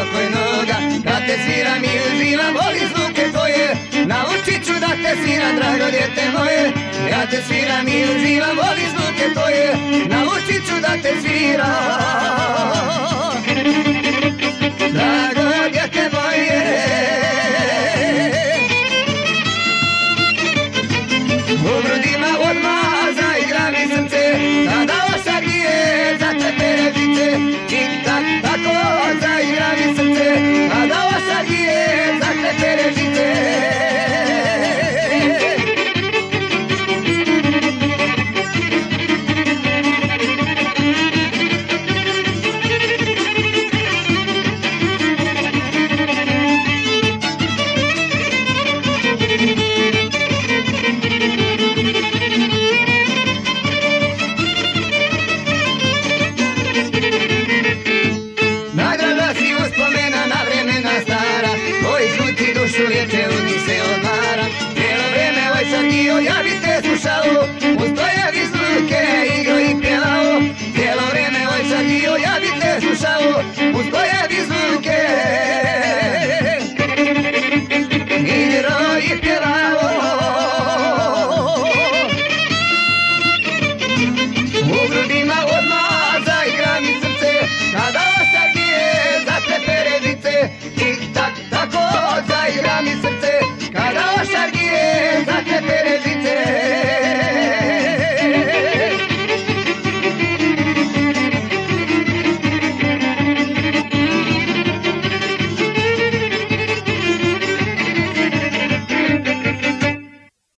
pokojnoga. Kad te sviram i uživam, volim zvuke tvoje, naučit ću da te sviram, drago djete moje. Ja te sviram i uživam, volim zvuke tvoje, naučit ću da te sviram, drago djete moje. U grudima odmah zaigra mi srce, kada ošaglije za tebe žice. Čik-tak, tako zaigra mi srce, kada ošaglije za tebe žice. Liječe udi se odmara, cijelo vrijeme ovaj sam dio, ja bi te slušao, uz tvoje zvuke igro i pjevao. Cijelo vrijeme ovaj sam dio, ja bi te slušao.